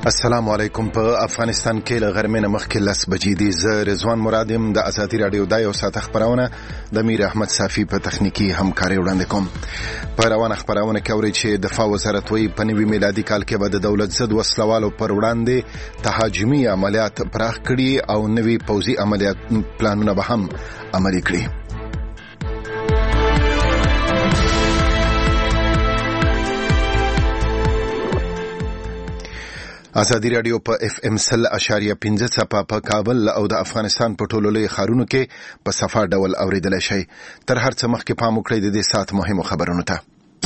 السلام علیکم. په افغانستان کې له غرمې نه مخکې 10 بجې دي. زه رضوان مراد یم. د ازادي رادیو د یو ساعت خبرونه د میر احمد صافي په تخنیکی همکاري وړاندې کوم. په روانه خبرونه کې اوري چې دفاع وزارت وایي په نوي میلادي کال کې به د دولت ضد وسلوالو پر وړاندې تهاجمي عملیات پراخ کړي او نوي پوځي عملیات پلانونه به هم عملي کړي. ازادي رادیو په اف ام 100.15 صفه په کابل او د افغانستان په ټولو لوی ښارونو کې په صفه ډول اوریدل شي. تر هر څه مخکې پام وکړئ د دې ساعت مهمو خبرونو ته.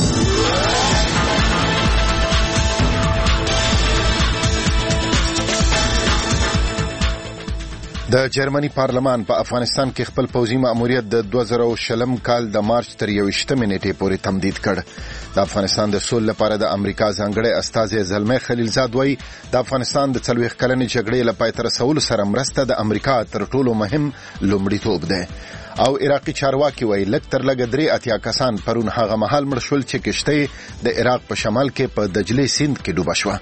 د جرمني پارلمان په افغانستان کې خپل پوځي مأموریت د 2020 کال د مارچ تر 21 نیټې پورې تمدید کړ. د افغانستان د سولې لپاره د امریکا ځانګړی استازی زلمي خلیلزاد وایي د افغانستان د 40 کلنې جګړې لپاره تر رسولو سره مرسته د امریکا تر ټولو مهم لومړیتوب ده. او عراقي چارواکي وایي لږ تر لږه 3 کسان پرون هغه مهال مړ شول چې کشته د عراق په شمال کې په دجله سیند کې ډوبه شوه.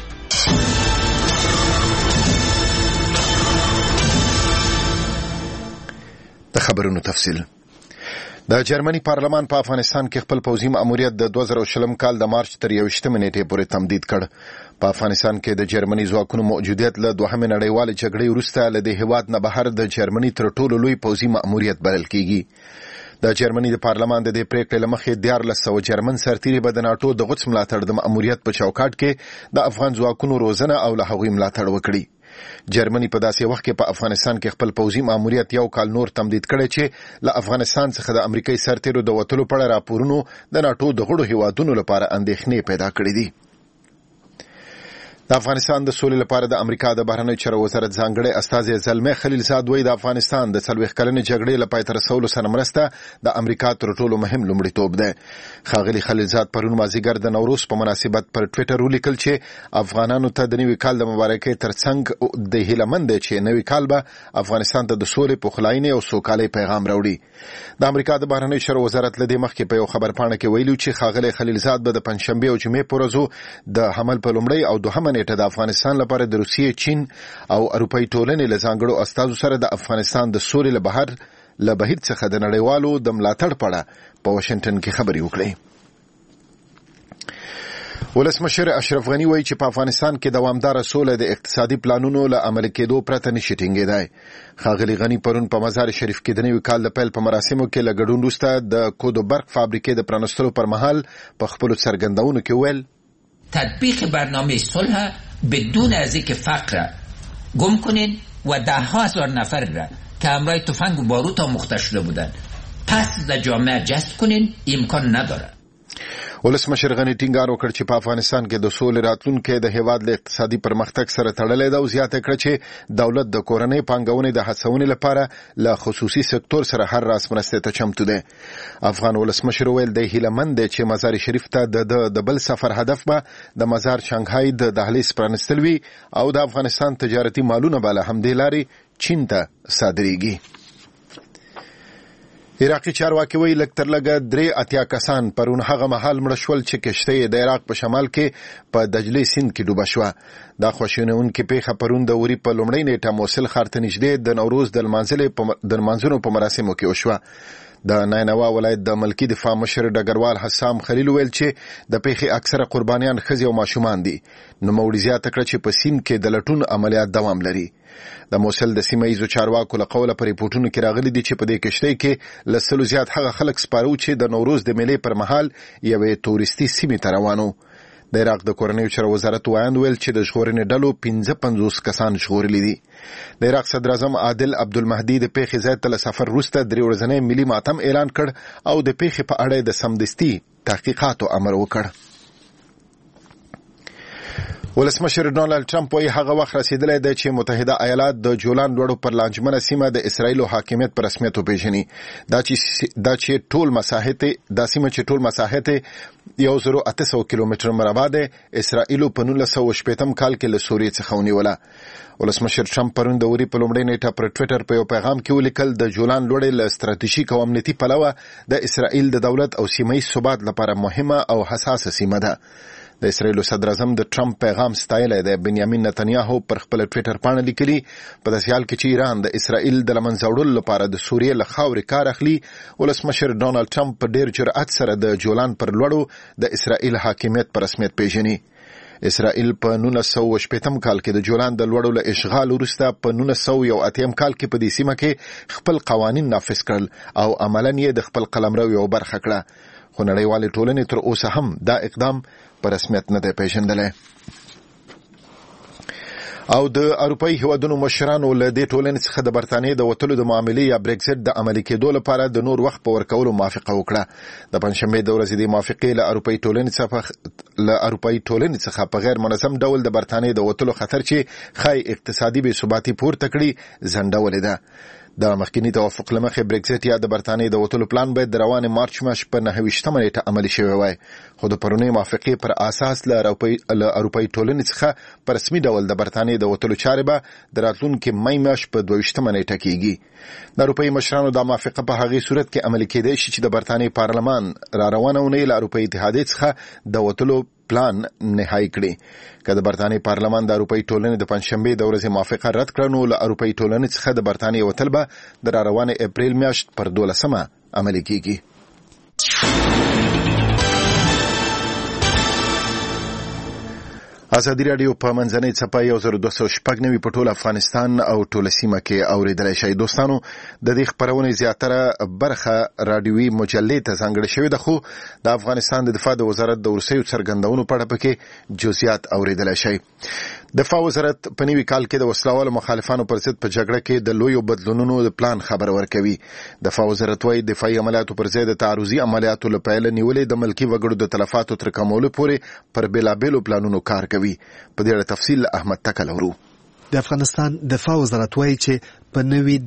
د خبرونو تفصیل. د جرمني پارلمان په افغانستان کې خپل پوځي مأموریت د 2020 کال د مارچ تر 21 نیټې پورې تمدید کړ. په افغانستان کې د جرمني ځواکونو موجودیت له دوهمې نړیوالې جګړې وروسته له دې هیواد نه بهر د جرمني تر ټولو لوی پوځي مأموریت بلل کیږي. د جرمني د پارلمان د دې پریکړې لمخې 1400 جرمن سرتیري به د ناتو د غوڅ ملاتړ د مأموریت په چوکاټ کې د افغان ځواکونو روزنه او له هغوی ملاتړ وکړي. جرمني په داسې وخت کې په افغانستان کې خپل پوځي مأموریت یو کال نور تمدید کړي چې له افغانستان څخه د امریکایي سرتیرو د وټلو په اړه راپورونو د ناتو د غړو هیوادونو لپاره اندېښنې پیدا کړې دي. د افغانستان د سولې لپاره د امریکا د بهرنیو چارو وزارت ځانګړی استازی زلمي خلیلزاد وایي د افغانستان د 40 کلنې جګړې لپاره تر رسولو سره مرسته د امریکا تر ټولو مهم لومړیتوب ده. ښاغلي خلیلزاد پرون مازیګر د نوروز په مناسبت پر ټوئیټر ولیکل چې افغانانو ته د نوي کال د مبارکۍ ترڅنګ د هیلمند چې نوي کال به افغانستان ته د سولې پخلاینې او سوکالۍ پیغام راوړي. د امریکا د بهرنیو چارو وزارت لدې مخکې په یو خبرپاڼه کې ویلي چې ښاغلي خلیلزاد به د پنځشنبه او جمعې په ورځو د حمل په لومړۍ او دوهمه نیټه د افغانستان لپاره د روسیې، چین او اروپایي ټولنې له ځانګړو استازو سره د افغانستان د سولې له بهیر څخه د نړیوالو د ملاتړ په اړه په واشنگټن کې خبرې وکړې. ولسمشر اشرف غنی وایي چې په افغانستان کې دوامدار سوله د اقتصادي پلانونو له عملي کېدو پرته نشي ټینګېدای. ښاغلي غنی پرون په مزار شریف کې د نوي کال د پیل په مراسمو کې له ګډون وروسته د کودو برق فابریکې د پرانستلو پر مهال په خپلو څرګندونو کې ویل تطبیق برنامه صلح بدون از اینکه فقر گم کنین و 10,000 نفر را که همراه تفنگ و باروت آموخته شده بودند پس در جامعه جذب کنین امکان نداره. ولسمشر غنی ټینګار وکړ چې په افغانستان کې د سولې راتلونکي د هیواد له اقتصادي پرمختګ سره تړلې ده او زیاته کړ چې دولت د کورنۍ پانګونې د هڅونې لپاره له خصوصي سکتور سره هر راس مرسته ته چمتو ده. افغان ولسمشر ویل د هیلمند چې مزار شریف ته د بل سفر هدف به د مزار شانګهای د دهلیز پرانستل وي او د افغانستان تجارتي مالونه به له همدې لارې چین ته صادریږي. عراقي چارواکي وایي لږ تر لږه 3 کسان پرون هغه مهال مړه شول چې کشته د عراق په شمال کې په دجله سیند کې ډوبه شوه. دا خواشینونکې پیښه پرون د اوري په لومړۍ نیټه موصل ښار ته نږدې د نوروز د لمانځنو په مراسمو کې وشوه. د نینوا ولایت د ملکی دفاع مشر ډګروال حسام خلیل ویل چې د پیښې اکثره قربانیان ښځې او ماشومان دي. نوموړي زیاته کړه چې په سیند کې د لټون عملیات دوام لري. د موصل د سیمه ییزو چارواکو له قوله په ریپورټونو کې راغلي دي چې په دې کشتۍ کې له 100 زیات هغه خلک سپارو چې د نوروز د میلې پر مهال یوې تورستي سیمې ته روانو. د عراق د کورنیو چارو وزارت وایند ویل چې د ژغورنې ډلو 55 کسان ژغورلي دي. د عراق صدر اعظم عادل عبدالمهدي د پیښې ځای ته له سفر وروسته 3 ورځنی ملي ماتم اعلان کړ او د پیښې په اړه د سمدستي تحقیقاتو امر وکړ. ولسمشر ډونالد ټرمپ وایي هغه وخت رسیدلی دی چې متحده ایالات د جولان لوړو پر لانجمنه سیمه د اسرائیلو حاکمیت په رسمیت وپېژني. دا سیمه چې ټول مساحت 1800 کیلومتر مربع ده اسرائیلو په 1980 کال کې له سوریې څخه ونیوله. ولسمشر ټرمپ پرون د اوري په لومړۍ نیټه پر ټوئیټر په یو پیغام کې ولیکل د جولان لوړې له ستراتیژیک او امنیتي پلوه د اسرائیل د دولت او سیمه‌ییز ثبات لپاره مهمه او حساسه سیمه ده. د اسرایل صدر اعظم د ټرمپ پیغام ستایلی دی. بنیامین نتنیاهو پر خپل ټویټر باندې لیکلي په داسې حال کې چې ایران د اسرایل د لمنځه وړلو لپاره د سوریې له خاورې کار اخلي، ولسمشر ډونالد ټرمپ په ډیر جرأت سره د جولان پر لوړو د اسرایل حاکمیت په رسمیت پیژني. اسرائیل په 1980 کال کې د جولان د لوړو له اشغال وروسته په 1980 کال کې په دې سیمه کې خپل قوانین نافذ کړل او عملاً یې د خپل قلمرو یو برخه کړه، خو نړیوالې ټولنې تر اوسه هم دا اقدام په رسمیت نه دی پیژندلی. او د اروپאי هیوادونو مشرانو له دې ټولنې څخه د برتانیې د وتلو د معاملې یا بریکزټ د عملي کېدو لپاره د نور وخت په ورکولو موافقه وکړه. د پنځشنبې د ورځې د موافقې له اروپאי ټولنې څخه په غیر منظم ډول د برتانیې د وتلو خطر چې خای اقتصادي بې ثباتي پورته کړي ځنډولې ده. د مخکینی توافق لمخې بریکزټ یا د برتانیې د وتلو پلان باید د روان مارچ میاشتې په 29 نیټه عملي شوی وای، خو د پرونی موافقې پر اساس له اروپאי ټولنې څخه په رسمي ډول د برتانیې د وتلو چارې به د راتلونکي مې میاشتې په 22 نیټه کېږي. د اروپאי مشرانو د موافقه په هغه صورت کې عملي کېدای شي چې د برتانیې پارلمان را روانه ونې له اروپאי اتحادیې څخه د وتلو پلان نهایی کړي. که د برتانیې پارلمان د اروپאי ټولنې د پنځشنبې د ورځې موافقه رد کړه، نو له اروپאי ټولنې څخه د برتانیې وتل به د روانې اپریل میاشت پر 12 عملي کېږي. ازادي راډیو په منځنۍ څپه 1296 په ټول افغانستان او ټول سیمه کې اوریدلای شئ. دوستانو، د دې خبرونې زیاتره برخه رادیوي مجلې ته ځانګړې شوې ده، خو د افغانستان د دفاع د وزارت د وروستیو څرګندونو په اړه پکې جزئیات اوریدلای شئ. دفاع وزارت په نوي کال کې د وسلوالو مخالفانو پر ضد په جګړه کې د لویو بدلونونو د پلان خبر ورکوي. دفاع وزارت وايي دفاعي عملیاتو پر ځای د تعرضي عملیاتو له پیل نیولې د ملکي وګړو د تلفاتو تر کمولو پورې پر بېلابېلو پلانونو کار کوي. په دې اړه تفصیل احمد تکل ورو. د افغانستان دفاع وزارت وايي چې په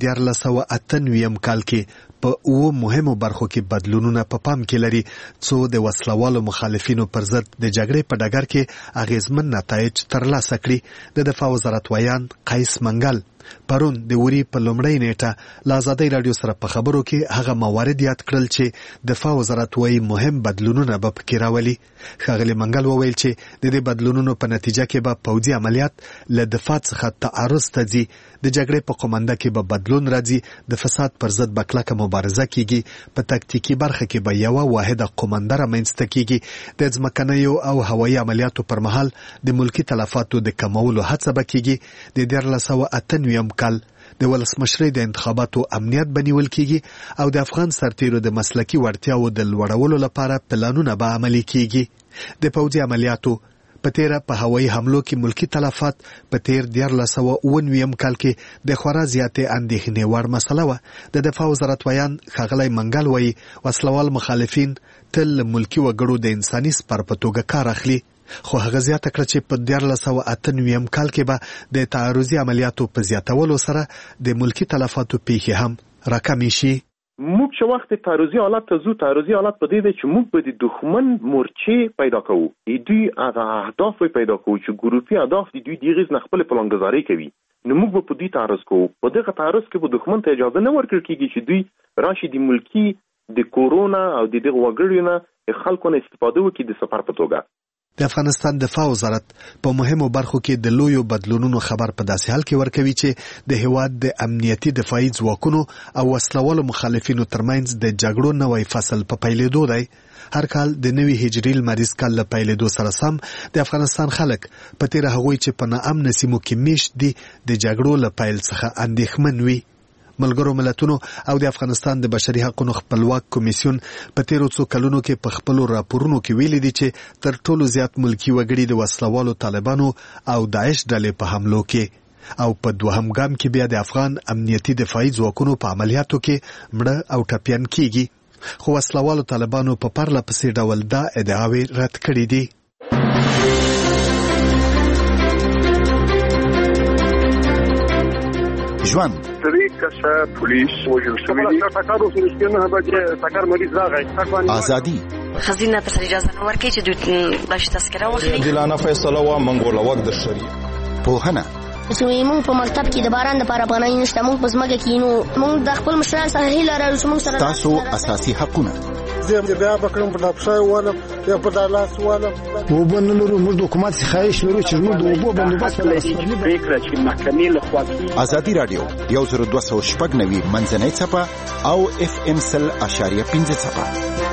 1998 کال کې په 9 مهمو برخو کې بدلونونه په پام کې لري، څو د وسلوالو مخالفینو پر ضد د جګړې په ډګر کې اغیزمن نتایج ترلاسه کړي. د دفاع وزارت ویان قیس منګل پرون د وری په لومړۍ نیټه له ازادۍ راډیو سره په خبرو کې هغه موارد یاد کړل چې دفاع وزارت وايي مهم بدلونونه به پکې راولي. ښاغلي منګل وویل چې د دې بدلونونو په نتیجه کې به پوځي عملیات له دفاع څخه تعرض ته ځي، د جګړې په قومنده کې به بدلون راځي، د فساد پر ضد به کلکه مبارزه کیږي، په تکتیکي برخه کې به یوه واحده قومنده رامنځته کیږي، د ځمکنیو او هوایي عملیاتو پر مهال د ملکي تلفاتو د کمولو هڅه به کیږي. د 1998 کال د ولسمشرۍ د انتخاباتو امنیت بنیول کیږي او د افغان سرتیرو د مسلکي وړتیاو د لوړولو لپاره پلانونه به عملي کیږي. د پوځي عملیاتو په تیره په هوایي حملو کې ملکی تلفات په تیر 1999 کال کې د خورا زیاتې اندېښنې وړ مسله وه. د دفاع وزارت ویان ښاغلی منګل وایي وسلوال مخالفین تل ملکی وګړو د انساني سپر په توګه کار اخلي، خو هغه زیاته کړه چې په 1998 کال کې به د تعرضي عملیاتو په زیاتولو سره د ملکی تلفاتو پیښې هم راکمې شي. موږ چې وخت تعرضي حالت ته ځو، تعرضي حالت په دې دی چې موږ به د دښمن مورچې پیدا کوو، دوی هغه اهداف پیدا کوو چې ګروپي اهداف دي، دوی دغه نه خپل پلانګذاري کوي، نو موږ به په دې تعرض کوو. په دغه تعرض کې به دښمن ته اجازه نه ورکړل کېږي چې دوی راشي د ملکی د کورونا او د دغه وګړو نه خلکو نه استفاده وکړي د سفر په توګه. د افغانستان دفاع وزارت په مهمو برخو کې د لویو بدلونونو خبر په داسې حال کې ورکوي چې د هیواد د امنیتي دفاعي ځواکونو او وسلوالو مخالفینو ترمنځ د جګړو نوی فصل په پیلېدو دی. هر کال د نوي هجري لمریز کال له پیلېدو سره سم د افغانستان خلک په تیره هغوی چې په ناامنه سیمو کې میشت دي د جګړو له پیل څخه اندېښمن وي. ملګرو ملتونو او د افغانستان د بشري حقوقو خپلواک کمیسیون په تیرو څو کلونو کې په خپلو راپورونو کې ویلي دي چې تر ټولو زیات ملکی وګړي د وسلوالو طالبانو او داعش ډلې په حملو کې او په دوهم ګام کې بیا د افغان امنیتي دفاعي ځواکونو په عملیاتو کې مړه او ټپیان کیږي. خو وسلوالو طالبانو په پرله پسې ډول دا ادعاوې رد کړې دي. ژوند پولیس وجل شوی ازادي خزینه په اجازه نه ورکړي چې دوی بلش تذکره واخلي. عادلانه فیصله و منګول وخت د شری پوهنه چې موږ په مکتب کې د باران لپاره پناه نشته، موږ په ځمکه کې نو موږ د خپل مشرانو څخه هیله لرو چې موږ سره تاسو اساسي حقونه زه بیا بکرم په لاپښه ولم یا په لاس ولم وبنلرو موږ د حکومت څخه خواهش لرو چې موږ د اوبو بندوبست وکړو. فکر چې محکمې له خوا ازادي رادیو 1290 منځنۍ صفحه او FM 100.5 صفحه.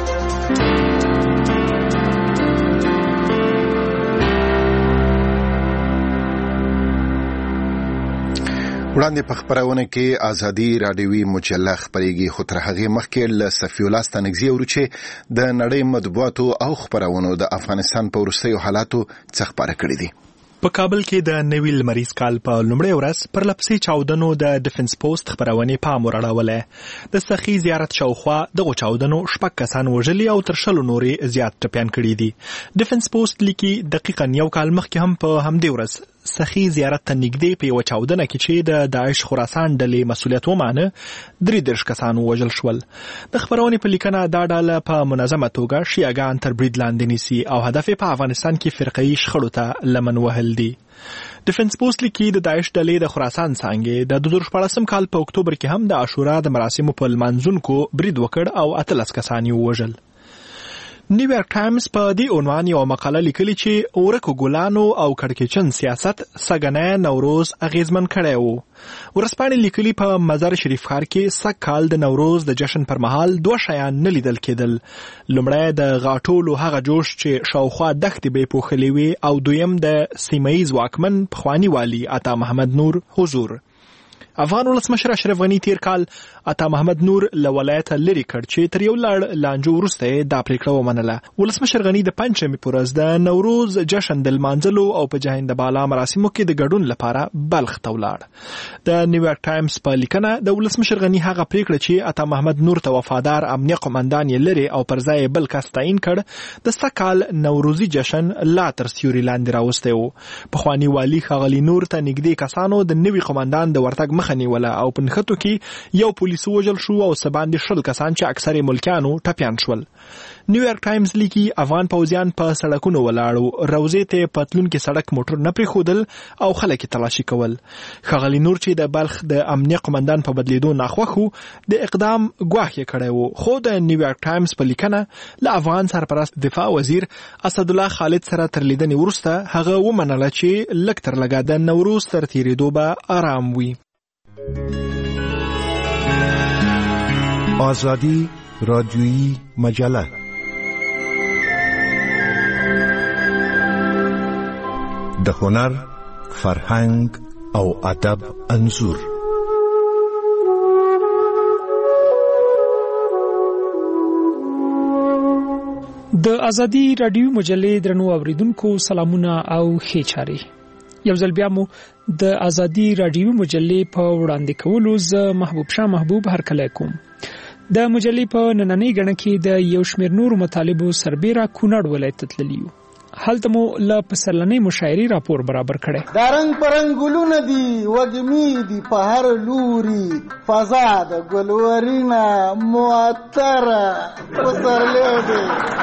وړاندې په خبرونه کې ازادي رادیوي مجله خبريږي، خو تر هغه مخکې ل صفی الله ستانګزی ورچې د نړۍ مطبوعاتو او خبرونو د افغانستان په ورستیو حالاتو څخه خبره کړې دي. په کابل کې د نوي لمریز کال په لومړۍ ورځ پر لپسي چاودنو د ډیفنس پوسټ خبرونه پام وراړولې. د سخی زیارت شاوخوا د چاودنو شپږ کسان وژلي او تر شلو نورې زیات ټپيان کړي دي. ډیفنس پوسټ لیکي دقیقاً یو کال مخکې هم په همدې ورځ سخی زیارت ته نږدې په یو چاودنه کې چې د داعش خراسان ډلې مسؤلیت ومانه 33 کسان وژل شول. د خبرونه په لیکنه دا ډله په منظمه توګه شیعاګان تر برید لاندې نیسي او هدف په افغانستان کې فرقوي شخړو ته لمن وهل دي. ډیفنس پوسټ لیکي د داعش ډلې د خراسان څنګه د 2014 کال په اکتوبر کې هم د عاشورا د مراسمو په لمانځونکو برید وکړ او 13 کسان یې وژل. نیویارک ټایمز په دې عنوان یو مقاله لیکلي چې اورکو ګلانو او کړکېچن سیاست سګنه نوروز اغیزمن کړی وو. ورسپانې لیکلي په مزار شریف ښار کې سږ کال د نوروز د جشن پر مهال دوه شیان نه لیدل کېدل. لومړی د غاټولو هغه جوش چې شاوخوا دښتې به پوښلې وي او دویم د سیمه‌ییز واکمن پخواني والي عطا محمد نور حضور. افغان ولسمشر اشرف غنی تیر کال عطا محمد نور له ولایت لري کړ چې تر یو لړ لانجو وروسته دا پریکړه ومنله. ولسمشر غنی د پنځمې په ورځ د نوروز جشن د لمانځلو او په جهیند بالا مراسمو کې د ګډون لپاره بلخ ته ولاړ. د نیویارک ټایمز په لیکنه د ولسمشر غنی هغه پریکړه چې عطا محمد نور ته وفادار امنیه قومندان یې لري او پر ځای بل کس تعیین کړ د سکهال نوروزي جشن لا تر سیوري لاندې راوسته و. پخواني والي ښاغلي نور ته نږدې کسانو د نوي قومندان د ورتګ خنیوله او په نخټو کې یو پولیس وژل شو او سباندې شل کسان چې اکثر ملکیانو ټپيان شول. نیویارک ټایمز لیکي افغان پوځیان په سړکونو ولاړو، روزې ته پتلون کې سړک موټر نه پریښودل او خلک تلاشي کول. ښاغلي نور چې د بلخ د امنیه قومندان په بدلیدو ناخوښو د اقدام ګواښ کړی وو، خو د نیویارک ټایمز په لیکنه له افغان سرپرست دفاع وزیر اسد الله خالد سره تر لیدنې وروسته هغه ومنله چې لږ تر لږه د نوروز تر تیریدو به آرام وي. آزادی رادیویی مجله د هنر، فرهنګ او ادب انځور. د آزادی رادیو مجلې درنو اوریدونکو سلامونه او ښه چاري. یو ځل بیا مو د آزادی رادیو مجلې په وړاندې کولو زه محبوب شاه محبوب هرکلی کوم. د مجلې په نننۍ غړنه کې د یو شمېر نورو مطالبو سربېره کونړ ولایت ته تللي یو. هلته مو له پسرلنۍ مشاعرې راپور برابر کړی. دا رنګ پرنګ ګلونه دي وږمې دي په هر لوري، فضا د ګلورینه معطره پسرلی دی.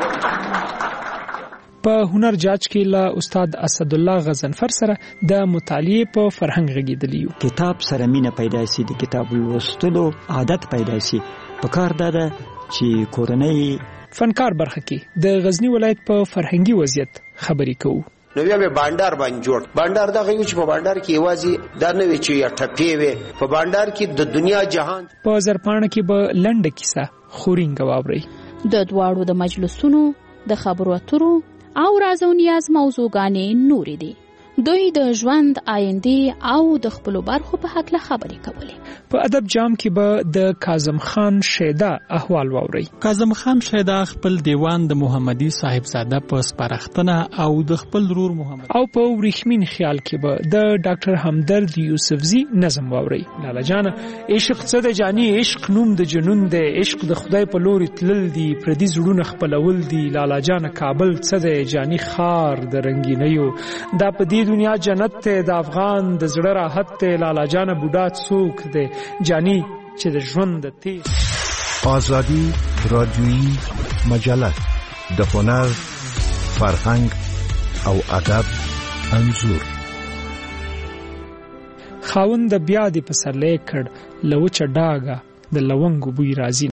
په هنر جاج کې له استاد اسد الله غزنفر سره د مطالعې په فرهنګ غږیدلی یو. کتاب سره مینه پیدا شي، د کتاب لوستلو عادت پیدا شي. په کار ده چې کورنۍ فنکار برخه کې د غزنی ولایت په فرهنګي وضعیت خبرې کوو. نو بیا به بانډار باندې جوړ بانډار دا غوي چې په بانډار کې یوازې دا نه وي چې یا ټپې وي، په بانډار کې د دنیا جهان. په زرپاڼه کې به لنډه کیسه خورینګ واوري. د دواړو د مجلسونو د خبرو اترو او راز او نیاز موضوعګانې نورې دي. دوی د ژوند آینده او د خپل برخو په حق له خبرې کولې. په ادب جام کې به د کاظم خان شیدا احوال واوري. کاظم خان شیدا خپل دیوان د محمدي صاحبزاده په سپارښتنه او د خپل رور محمد او په ورېښمین خیال کې به د ډاکټر همدرد یوسفزي نظم واوري. لالا جان عشق څه د جانی عشق نوم د جنون دی، عشق د خدای په لوري تلل دی، پردي زړونه خپلول دی. لالا جان کابل څه د جانی خار د رنگینیو، دا په دې دنیا جنت ته د افغان د زړه راحت ته. لالا جان بوډا څوک دی جانی چې د ژوند د تیز. آزادی رادیویی مجله د هنر، فرهنګ او ادب انځور. خاوند بیا د پسرلی کړ لوچ ډاګه د لونګ بوی راځي